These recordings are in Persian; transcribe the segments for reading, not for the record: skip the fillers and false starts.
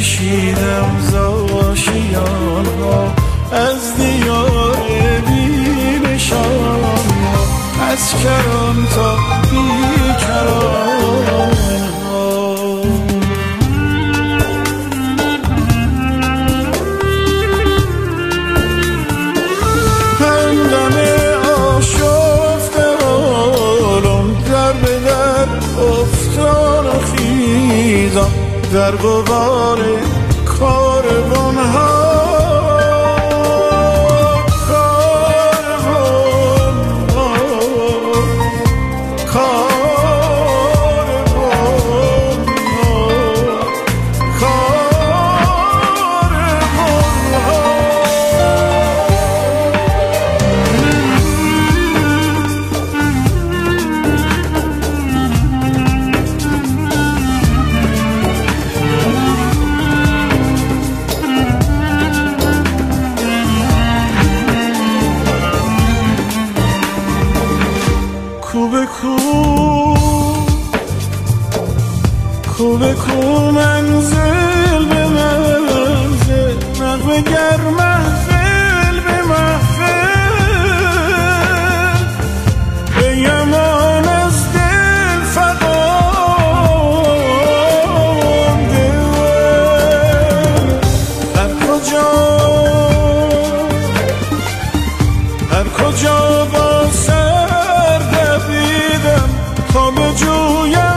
کشیدم زاشیان ها، از دیار بی نشان ها، از کران تا بی کران ها. همدم آشفته حالم، در به در افتان و خیزم، در غبار کاروان ها. کو به کو منزل به منزل، نغمه گر محفل به محفل، به یمان از دل فغان دل. هر کجا با سر دویدم تا به جویم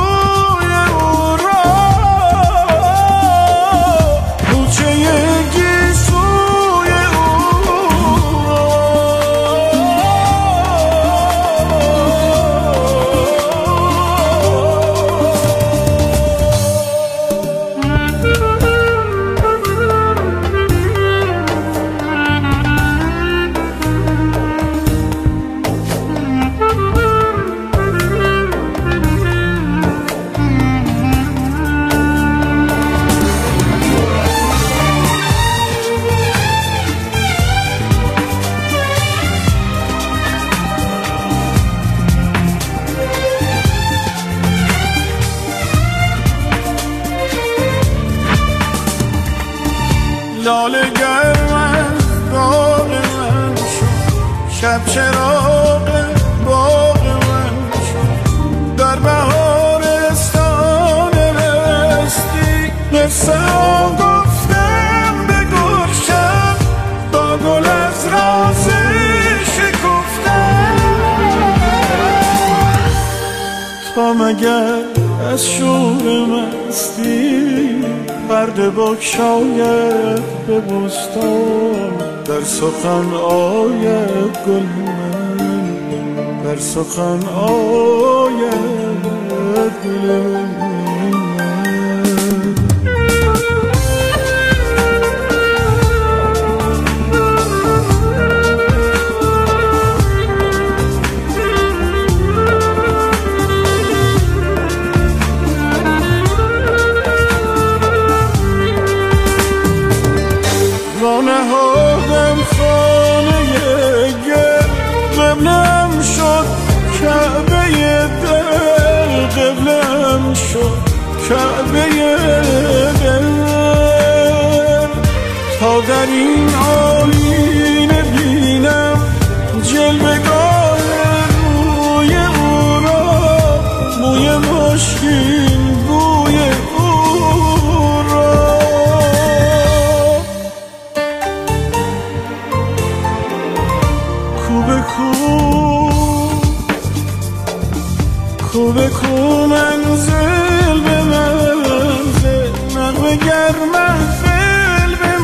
لاله گرم از باغ من شد، شب چراغ باغ من شد، در بهارستان رستی قصه ها گفتم به گلشن، با گل از راز شکفتم. تا مگر از شور مستی پرده بگشاید به بستان، در سخن آید گل من، در سخن آید گل من. نهادم خانه گل، قبلم شد کعبه دل، قبلم شد کعبه دل. تا در این آینه بینم جلوه‌گاه روی او را، موی مشکین بوی او را. کو به کو منزل به منزل، نغمه گر محفل به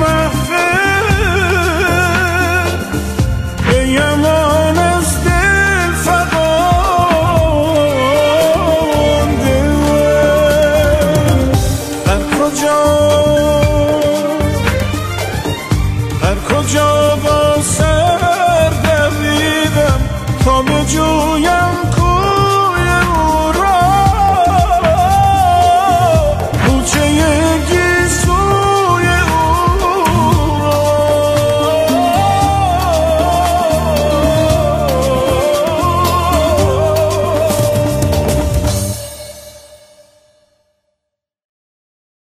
محفل، به یمان از دل فغان دل. هر کجا با سر دویدم تا به جویم